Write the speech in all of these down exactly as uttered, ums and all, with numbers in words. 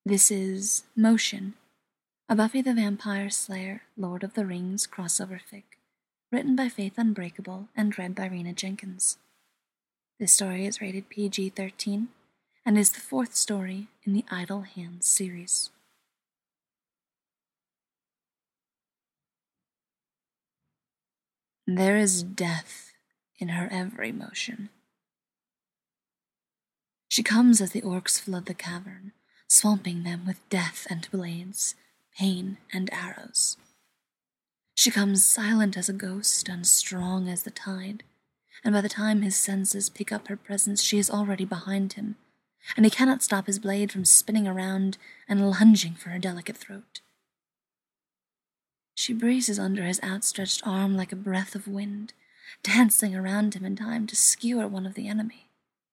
This is Motion, a Buffy the Vampire Slayer, Lord of the Rings crossover fic, written by Faith Unbreakable and read by Rena Jenkins. This story is rated P G thirteen and is the fourth story in the Idle Hands series. There is death in her every motion. She comes as the orcs flood the cavern, swamping them with death and blades, pain and arrows. She comes silent as a ghost and strong as the tide, and by the time his senses pick up her presence, she is already behind him, and he cannot stop his blade from spinning around and lunging for her delicate throat. She breezes under his outstretched arm like a breath of wind, dancing around him in time to skewer one of the enemy.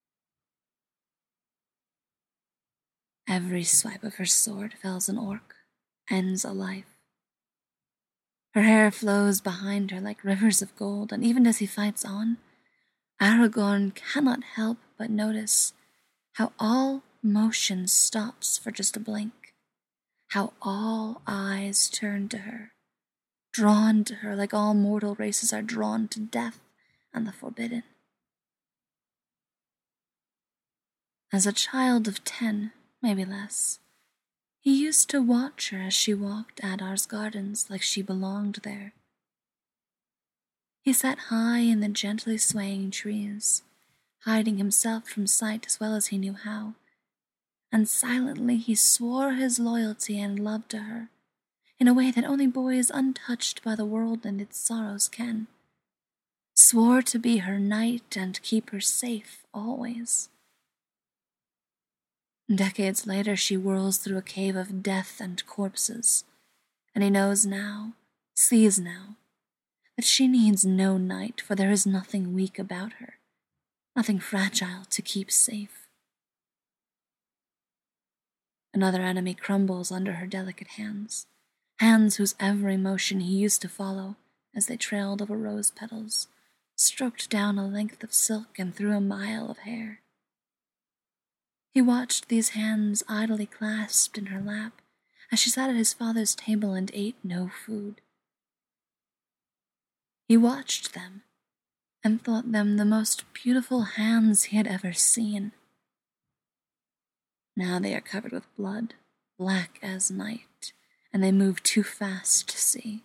Every swipe of her sword fells an orc, ends a life. Her hair flows behind her like rivers of gold, and even as he fights on, Aragorn cannot help but notice how all motion stops for just a blink, how all eyes turn to her, drawn to her like all mortal races are drawn to death and the forbidden. As a child of ten, maybe less, he used to watch her as she walked Adar's gardens like she belonged there. He sat high in the gently swaying trees, hiding himself from sight as well as he knew how, and silently he swore his loyalty and love to her, in a way that only boys untouched by the world and its sorrows can. Swore to be her knight and keep her safe always. Decades later, she whirls through a cave of death and corpses, and he knows now, sees now, that she needs no knight, for there is nothing weak about her, nothing fragile to keep safe. Another enemy crumbles under her delicate hands, hands whose every motion he used to follow as they trailed over rose petals, stroked down a length of silk and through a mile of hair. He watched these hands idly clasped in her lap as she sat at his father's table and ate no food. He watched them and thought them the most beautiful hands he had ever seen. Now they are covered with blood, black as night, and they move too fast to see.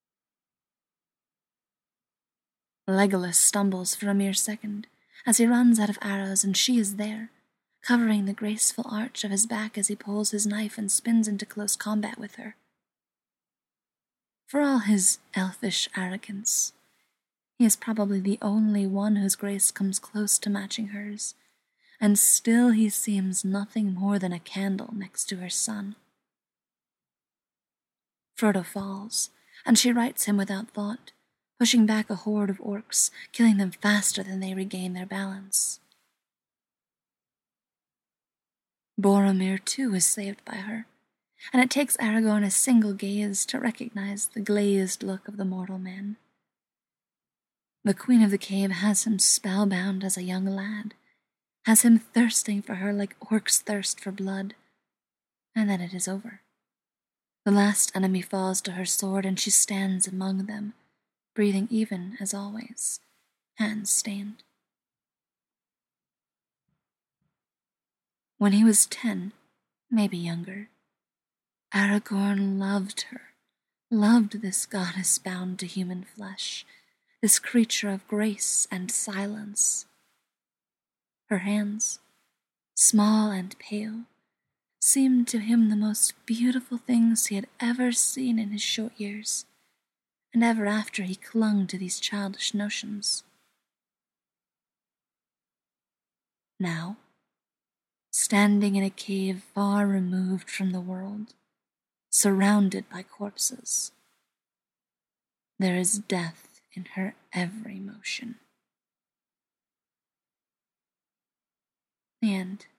Legolas stumbles for a mere second as he runs out of arrows, and she is there, covering the graceful arch of his back as he pulls his knife and spins into close combat with her. For all his elfish arrogance, he is probably the only one whose grace comes close to matching hers, and still he seems nothing more than a candle next to her son. Frodo falls, and she rights him without thought, pushing back a horde of orcs, killing them faster than they regain their balance. Boromir, too, is saved by her, and it takes Aragorn a single gaze to recognize the glazed look of the mortal man. The Queen of the Cave has him spellbound as a young lad, has him thirsting for her like orcs thirst for blood, and then it is over. The last enemy falls to her sword, and she stands among them, breathing even as always, hands stained. When he was ten, maybe younger, Aragorn loved her, loved this goddess bound to human flesh, this creature of grace and silence. Her hands, small and pale, seemed to him the most beautiful things he had ever seen in his short years, and ever after he clung to these childish notions. Now, standing in a cave far removed from the world, surrounded by corpses, there is death in her every motion. The end.